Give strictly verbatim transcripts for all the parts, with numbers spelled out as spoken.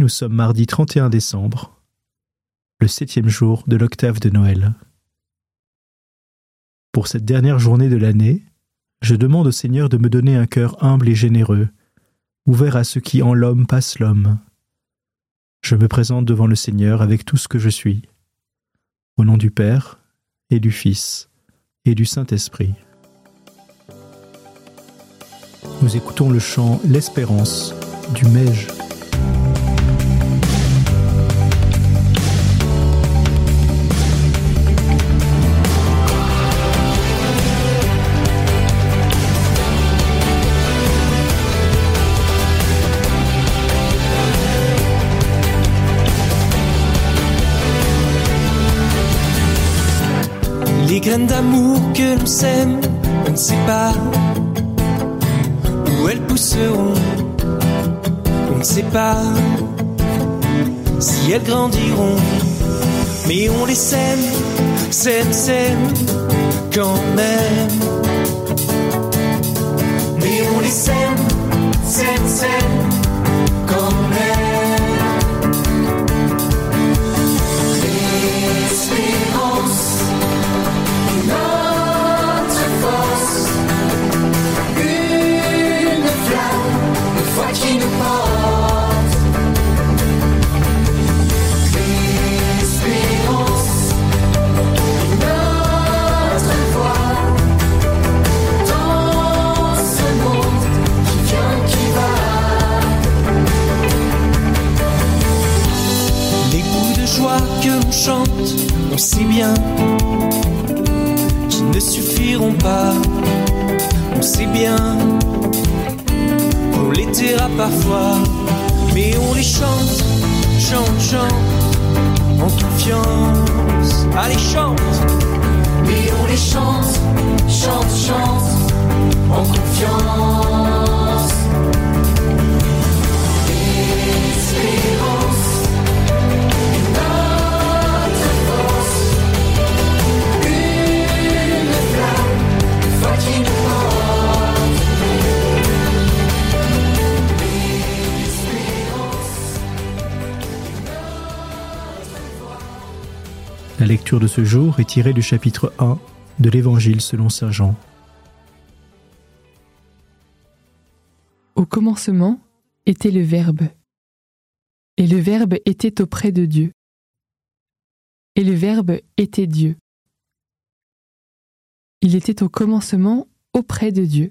nous sommes mardi trente et un décembre, le septième jour de l'octave de Noël. Pour cette dernière journée de l'année, je demande au Seigneur de me donner un cœur humble et généreux, ouvert à ce qui en l'homme passe l'homme. Je me présente devant le Seigneur avec tout ce que je suis, au nom du Père et du Fils et du Saint-Esprit. Nous écoutons le chant « L'Espérance » du Meige. Les graines d'amour que l'on sème, on ne sait pas où elles pousseront. On ne sait pas si elles grandiront, mais on les sème, sème, sème quand même. Mais on les sème, sème, sème quand même. L'espérance, notre force, une flamme, une foi qui nous porte. L'espérance, notre voix dans ce monde qui vient, qui va. Les bouts de joie que l'on chante, on sait bien ne suffiront pas, on sait bien, on les taira parfois, mais on les chante, chante, chante, en confiance. Allez, chante, mais on les chante, chante, chante, en confiance. Espérance, notre force, qui nous porte. La lecture de ce jour est tirée du chapitre un de l'Évangile selon saint Jean. Au commencement était le Verbe, et le Verbe était auprès de Dieu, et le Verbe était Dieu. Il était au commencement auprès de Dieu.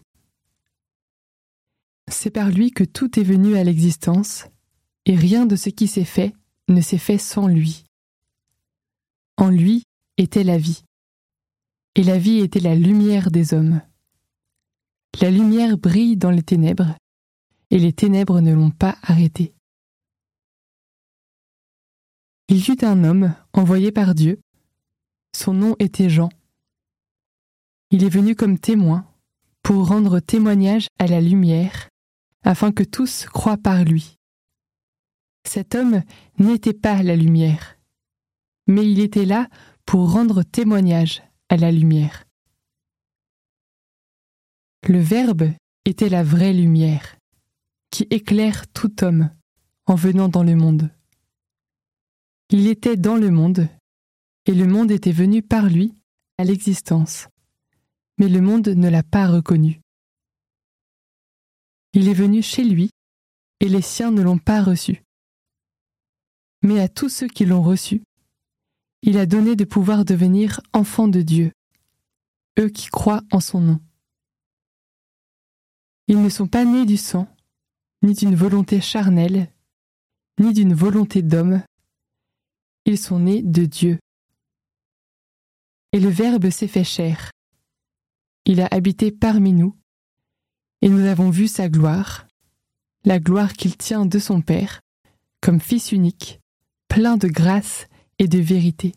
C'est par lui que tout est venu à l'existence, et rien de ce qui s'est fait ne s'est fait sans lui. En lui était la vie, et la vie était la lumière des hommes. La lumière brille dans les ténèbres, et les ténèbres ne l'ont pas arrêtée. Il y eut un homme envoyé par Dieu. Son nom était Jean. Il est venu comme témoin pour rendre témoignage à la lumière, afin que tous croient par lui. Cet homme n'était pas la lumière, mais il était là pour rendre témoignage à la lumière. Le Verbe était la vraie lumière, qui éclaire tout homme en venant dans le monde. Il était dans le monde, et le monde était venu par lui à l'existence. Mais le monde ne l'a pas reconnu. Il est venu chez lui, et les siens ne l'ont pas reçu. Mais à tous ceux qui l'ont reçu, il a donné de pouvoir devenir enfants de Dieu, eux qui croient en son nom. Ils ne sont pas nés du sang, ni d'une volonté charnelle, ni d'une volonté d'homme. Ils sont nés de Dieu. Et le Verbe s'est fait chair. Il a habité parmi nous, et nous avons vu sa gloire, la gloire qu'il tient de son Père, comme Fils unique, plein de grâce et de vérité.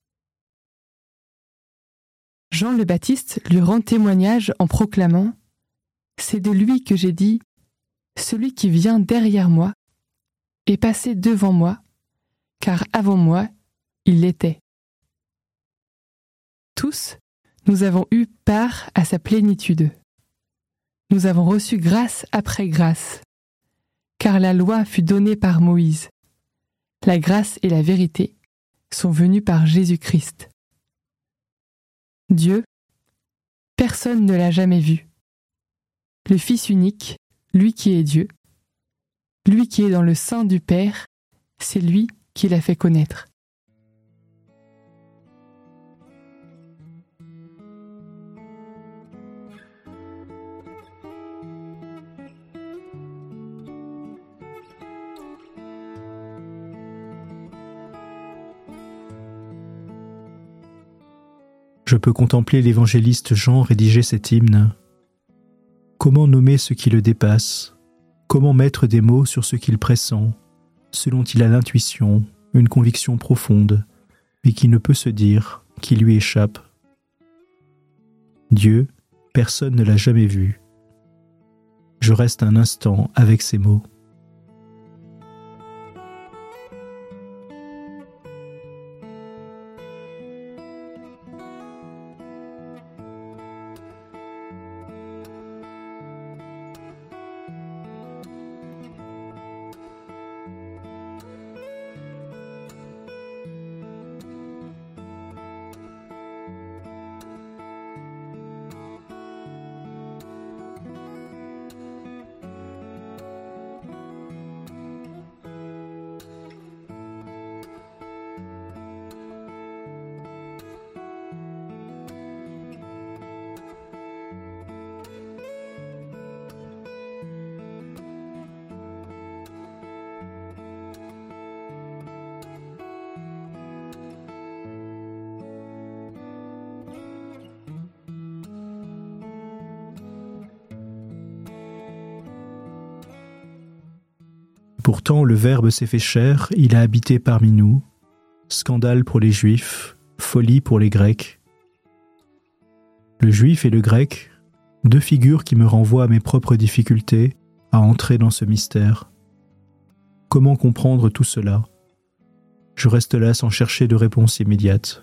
Jean le Baptiste lui rend témoignage en proclamant « C'est de lui que j'ai dit, celui qui vient derrière moi est passé devant moi, car avant moi, il l'était. » Tous, nous avons eu part à sa plénitude. Nous avons reçu grâce après grâce, car la loi fut donnée par Moïse, la grâce et la vérité sont venues par Jésus-Christ. Dieu, personne ne l'a jamais vu. Le Fils unique, lui qui est Dieu, lui qui est dans le sein du Père, c'est lui qui l'a fait connaître. Je peux contempler l'évangéliste Jean rédiger cet hymne. Comment nommer ce qui le dépasse? Comment mettre des mots sur ce qu'il pressent, ce dont il a l'intuition, une conviction profonde, mais qui ne peut se dire, qui lui échappe? Dieu, personne ne l'a jamais vu. Je reste un instant avec ces mots. Pourtant, le Verbe s'est fait chair, il a habité parmi nous. Scandale pour les Juifs, folie pour les Grecs. Le Juif et le Grec, deux figures qui me renvoient à mes propres difficultés à entrer dans ce mystère. Comment comprendre tout cela? Je reste là sans chercher de réponse immédiate.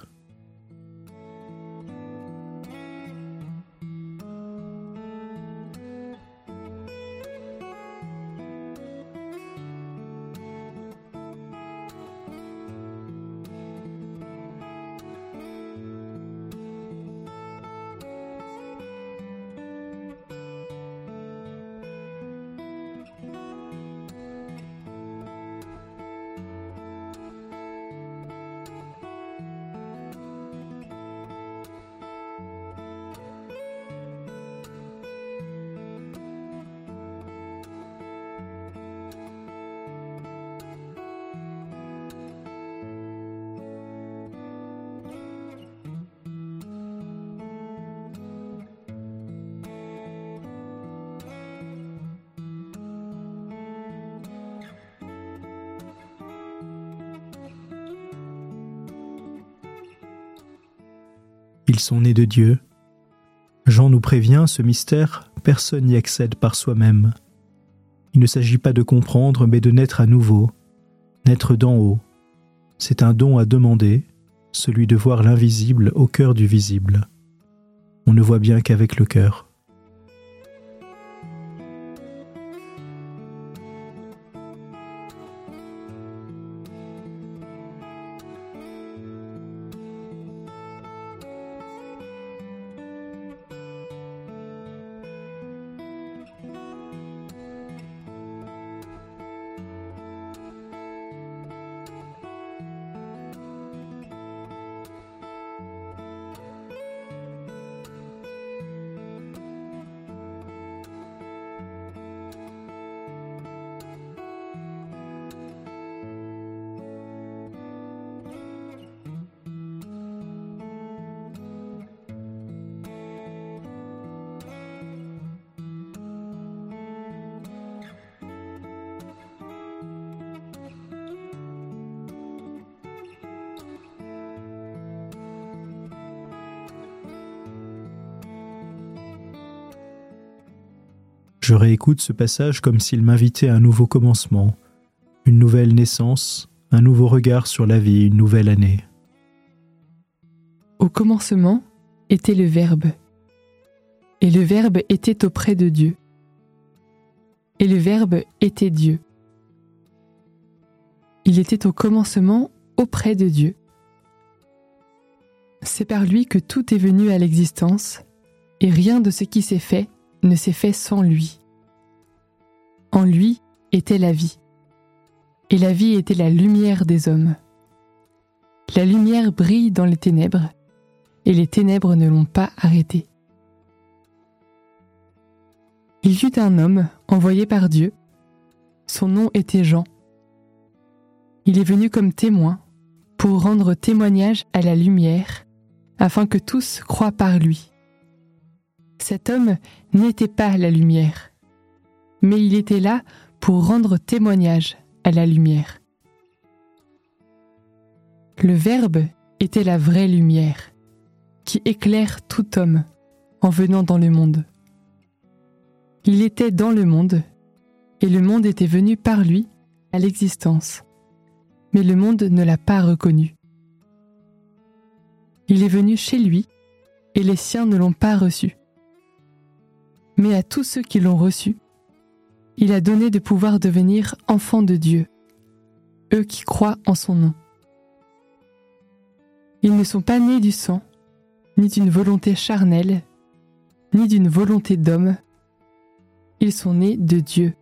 Ils sont nés de Dieu. Jean nous prévient, ce mystère, personne n'y accède par soi-même. Il ne s'agit pas de comprendre, mais de naître à nouveau, naître d'en haut. C'est un don à demander, celui de voir l'invisible au cœur du visible. On ne voit bien qu'avec le cœur. Je réécoute ce passage comme s'il m'invitait à un nouveau commencement, une nouvelle naissance, un nouveau regard sur la vie, une nouvelle année. Au commencement était le Verbe, et le Verbe était auprès de Dieu, et le Verbe était Dieu. il était au commencement auprès de Dieu. C'est par lui que tout est venu à l'existence, et rien de ce qui s'est fait ne s'est fait sans lui. En lui était la vie, et la vie était la lumière des hommes. La lumière brille dans les ténèbres, et les ténèbres ne l'ont pas arrêtée. Il y eut un homme envoyé par Dieu. Son nom était Jean. Il est venu comme témoin pour rendre témoignage à la lumière, afin que tous croient par lui. Cet homme n'était pas la lumière, mais il était là pour rendre témoignage à la lumière. Le Verbe était la vraie lumière, qui éclaire tout homme en venant dans le monde. Il était dans le monde, et le monde était venu par lui à l'existence, mais le monde ne l'a pas reconnu. Il est venu chez lui, et les siens ne l'ont pas reçu. Mais à tous ceux qui l'ont reçu, il a donné de pouvoir devenir enfants de Dieu, eux qui croient en son nom. Ils ne sont pas nés du sang, ni d'une volonté charnelle, ni d'une volonté d'homme. Ils sont nés de Dieu.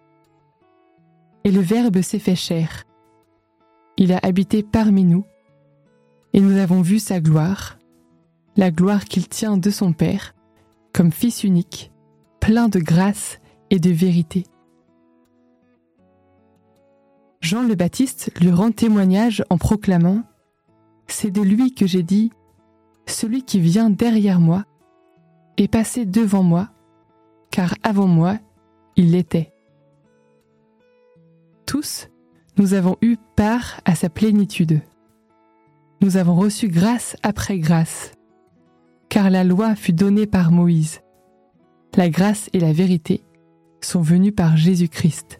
Et le Verbe s'est fait chair. Il a habité parmi nous, et nous avons vu sa gloire, la gloire qu'il tient de son Père, comme Fils unique, plein de grâce et de vérité. Jean le Baptiste lui rend témoignage en proclamant « C'est de lui que j'ai dit, celui qui vient derrière moi est passé devant moi, car avant moi, il l'était. » Tous, nous avons eu part à sa plénitude. Nous avons reçu grâce après grâce, car la loi fut donnée par Moïse. La grâce et la vérité sont venues par Jésus-Christ.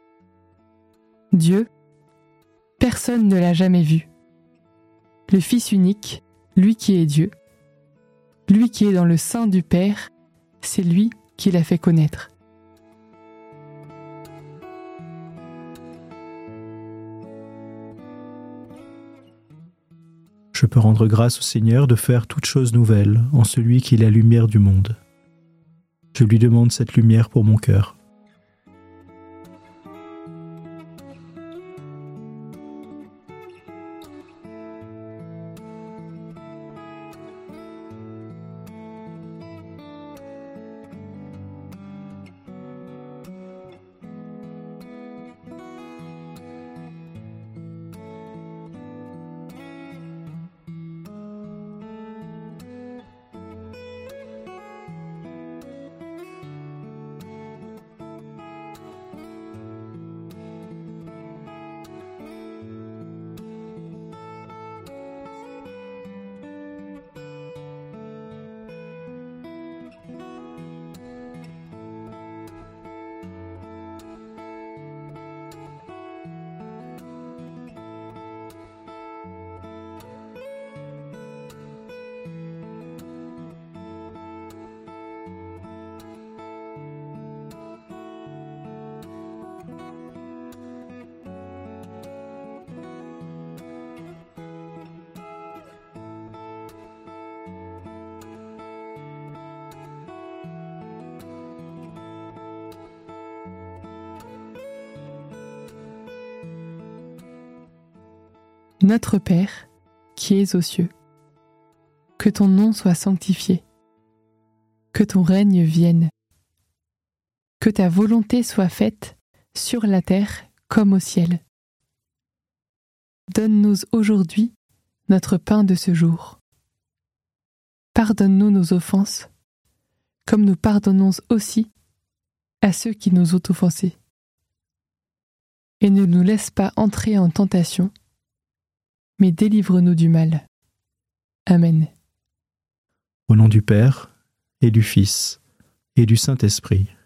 Dieu, personne ne l'a jamais vu. Le Fils unique, lui qui est Dieu, lui qui est dans le sein du Père, c'est lui qui l'a fait connaître. Je peux rendre grâce au Seigneur de faire toute chose nouvelle en celui qui est la lumière du monde. Je lui demande cette lumière pour mon cœur. Notre Père, qui es aux cieux, que ton nom soit sanctifié, que ton règne vienne, que ta volonté soit faite sur la terre comme au ciel. Donne-nous aujourd'hui notre pain de ce jour. Pardonne-nous nos offenses, comme nous pardonnons aussi à ceux qui nous ont offensés. Et ne nous laisse pas entrer en tentation, mais délivre-nous du mal. Amen. Au nom du Père, et du Fils, et du Saint-Esprit.